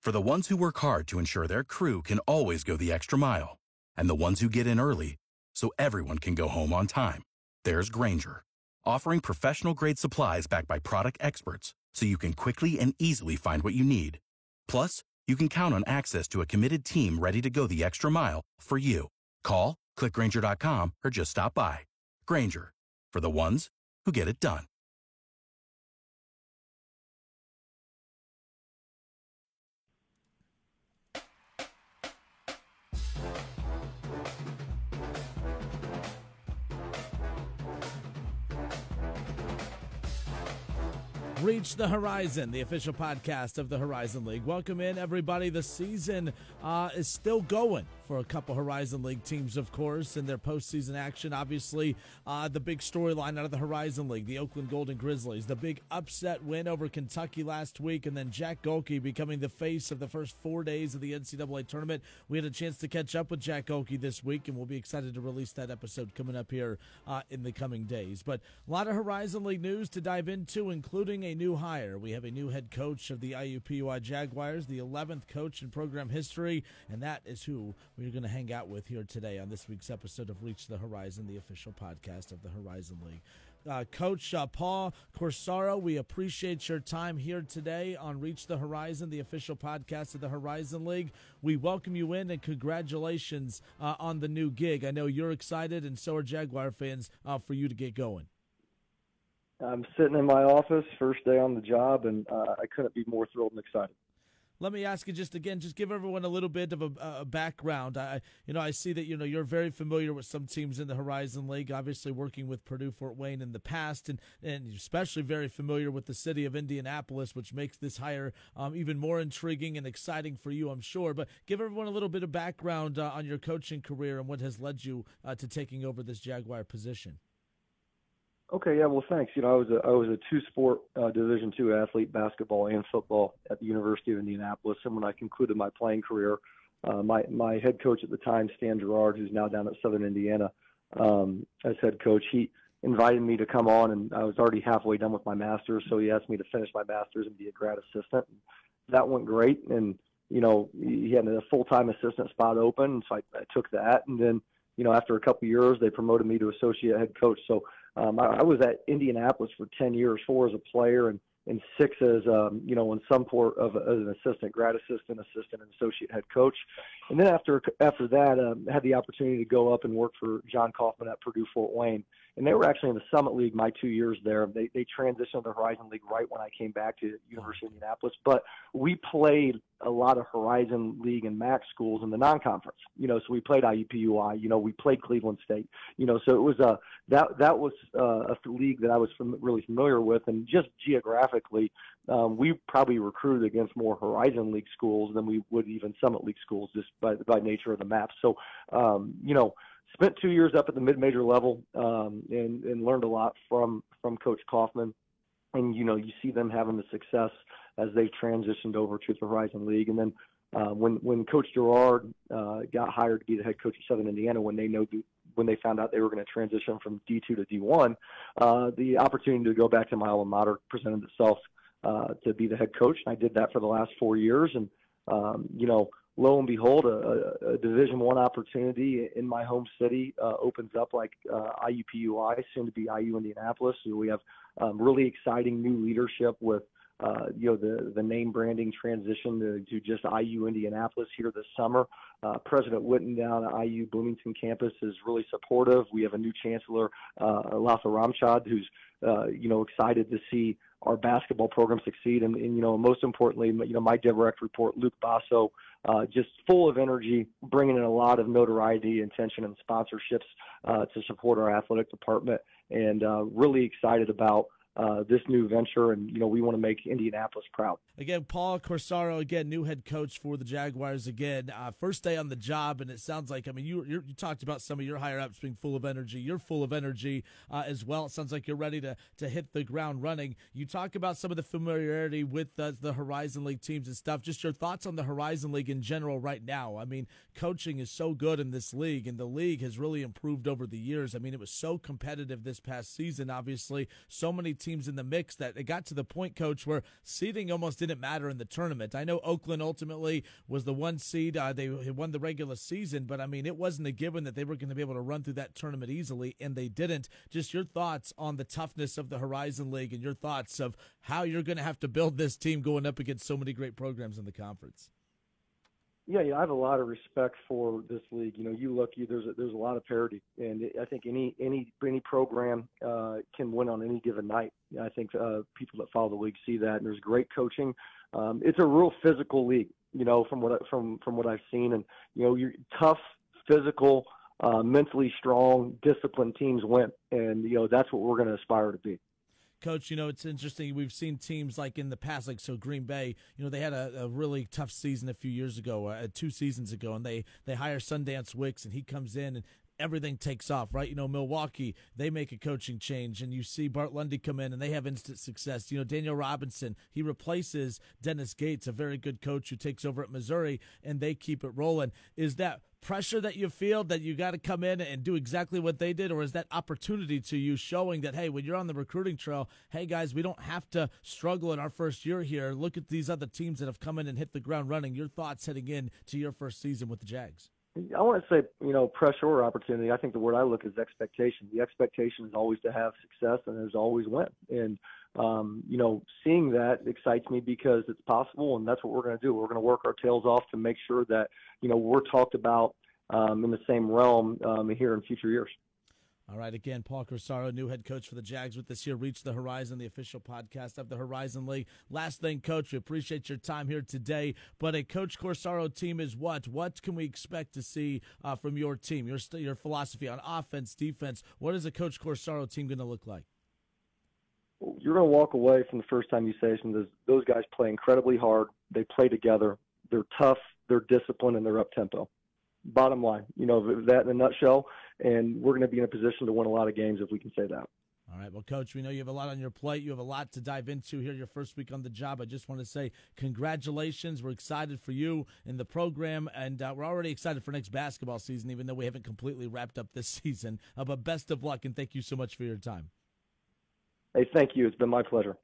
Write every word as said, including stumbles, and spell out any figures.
For the ones who work hard to ensure their crew can always go the extra mile, and the ones who get in early so everyone can go home on time, there's Grainger, offering professional-grade supplies backed by product experts so you can quickly and easily find what you need. Plus, you can count on access to a committed team ready to go the extra mile for you. Call, click Grainger dot com, or just stop by. Grainger, for the ones who get it done. Reach the Horizon, the official podcast of the Horizon League. Welcome in, everybody. The season uh, is still going for a couple Horizon League teams, of course, in their postseason action. Obviously, uh, the big storyline out of the Horizon League, the Oakland Golden Grizzlies, the big upset win over Kentucky last week, and then Jack Gohlke becoming the face of the first four days of the N C double A tournament. We had a chance to catch up with Jack Gohlke this week, and we'll be excited to release that episode coming up here uh, in the coming days. But a lot of Horizon League news to dive into, including a new hire. We have a new head coach of the I U P U I Jaguars, the eleventh coach in program history, and that is who we're going to hang out with here today on this week's episode of Reach the Horizon, the official podcast of the Horizon League. Uh, Coach uh, Paul Corsaro, we appreciate your time here today on Reach the Horizon, the official podcast of the Horizon League. We welcome you in, and congratulations uh, on the new gig. I know you're excited, and so are Jaguar fans, uh, for you to get going. I'm sitting in my office, first day on the job, and uh, I couldn't be more thrilled and excited. Let me ask you just again, just give everyone a little bit of a, a background. I, you know, I see that you know you're very familiar with some teams in the Horizon League. Obviously, working with Purdue Fort Wayne in the past, and and especially very familiar with the city of Indianapolis, which makes this hire um, even more intriguing and exciting for you, I'm sure. But give everyone a little bit of background uh, on your coaching career and what has led you uh, to taking over this Jaguar position. Okay, yeah, well, thanks. You know, I was a I was a two-sport uh, Division two athlete, basketball and football, at the University of Indianapolis. And when I concluded my playing career, uh, my my head coach at the time, Stan Gerard, who's now down at Southern Indiana, um, as head coach, he invited me to come on, and I was already halfway done with my master's, so he asked me to finish my master's and be a grad assistant. That went great, and you know, he had a full-time assistant spot open, so I, I took that, and then you know, after a couple of years, they promoted me to associate head coach. So um, I, I was at Indianapolis for ten years, four as a player and, and six as, um, you know, in some port of as an assistant, grad assistant, assistant, and associate head coach. And then after after that, um, I had the opportunity to go up and work for John Kaufman at Purdue Fort Wayne. And they were actually in the Summit League my two years there. They they transitioned to the Horizon League right when I came back to University of Indianapolis. But we played a lot of Horizon League and MAC schools in the non-conference. You know, so we played I U P U I. You know, we played Cleveland State. You know, so it was a that that was uh, a league that I was fam- really familiar with. And just geographically, um, we probably recruited against more Horizon League schools than we would even Summit League schools, just by by nature of the map. So, um, you know. Spent two years up at the mid-major level um, and, and learned a lot from from Coach Kaufman. And, you know, you see them having the success as they transitioned over to the Horizon League. And then uh, when when Coach Gerard uh, got hired to be the head coach of Southern Indiana, when they know when they found out they were going to transition from D two to D one, uh, the opportunity to go back to my alma mater presented itself uh, to be the head coach. And I did that for the last four years. And, um, you know, lo and behold, a, a Division One opportunity in my home city uh, opens up, like uh, I U P U I, soon to be I U Indianapolis. So we have um, really exciting new leadership with, uh, you know, the the name branding transition to, to just I U Indianapolis here this summer. Uh, President Witten down at I U Bloomington campus is really supportive. We have a new chancellor, uh, Latha Ramchad, who's uh, you know excited to see our basketball program succeed, and, and you know most importantly, you know my direct report, Luke Basso. Uh, just full of energy, bringing in a lot of notoriety, attention, and sponsorships uh, to support our athletic department, and uh, really excited about uh, this new venture. And, you know, we want to make Indianapolis proud. Again, Paul Corsaro, again, new head coach for the Jaguars again. Uh, first day on the job, and it sounds like, I mean, you you're, you talked about some of your higher-ups being full of energy. You're full of energy uh, as well. It sounds like you're ready to, to hit the ground running. You talk about some of the familiarity with uh, the Horizon League teams and stuff. Just your thoughts on the Horizon League in general right now. I mean, coaching is so good in this league, and the league has really improved over the years. I mean, it was so competitive this past season, obviously. So many teams in the mix that it got to the point, Coach, where seeding almost didn't matter in the tournament. I know Oakland ultimately was the one seed. Uh, they won the regular season, but, I mean, it wasn't a given that they were going to be able to run through that tournament easily, and they didn't. Just your thoughts on the toughness of the Horizon League and your thoughts of how you're going to have to build this team going up against so many great programs in the conference. Yeah, yeah, I have a lot of respect for this league. You know, you look, you, there's a, there's a lot of parity, and I think any any any program uh, can win on any given night. I think uh, people that follow the league see that, and there's great coaching. Um, it's a real physical league, you know, from what I, from from what I've seen, and you know, you're tough, physical, uh, mentally strong, disciplined teams win, and you know that's what we're going to aspire to be. Coach, you know, it's interesting. We've seen teams like in the past, like so Green Bay, you know, they had a, a really tough season a few years ago, uh, two seasons ago, and they, they hire Sundance Wicks, and he comes in and everything takes off, right? You know, Milwaukee, they make a coaching change, and you see Bart Lundy come in, and they have instant success. You know, Daniel Robinson, he replaces Dennis Gates, a very good coach who takes over at Missouri, and they keep it rolling. Is that pressure that you feel that you got to come in and do exactly what they did, or is that opportunity to you showing that, hey, when you're on the recruiting trail, hey, guys, we don't have to struggle in our first year here. Look at these other teams that have come in and hit the ground running. Your thoughts heading in to your first season with the Jags? I want to say, you know, pressure or opportunity. I think the word I look is expectation. The expectation is always to have success, and there's always win. And, um, you know, seeing that excites me because it's possible, and that's what we're going to do. We're going to work our tails off to make sure that, you know, we're talked about um, in the same realm um, here in future years. All right, again, Paul Corsaro, new head coach for the Jags with us here. Reach the Horizon, the official podcast of the Horizon League. Last thing, Coach, we appreciate your time here today. But a Coach Corsaro team is what? What can we expect to see uh, from your team, your your philosophy on offense, defense? What is a Coach Corsaro team going to look like? You're going to walk away from the first time you say something. Those, those guys play incredibly hard. They play together. They're tough. They're disciplined, and they're up-tempo. Bottom line, you know, that in a nutshell, and we're going to be in a position to win a lot of games if we can say that. All right, well, Coach, we know you have a lot on your plate. You have a lot to dive into here your first week on the job. I just want to say congratulations. We're excited for you in the program, and uh, we're already excited for next basketball season, even though we haven't completely wrapped up this season. Uh, but best of luck, and thank you so much for your time. Hey, thank you. It's been my pleasure.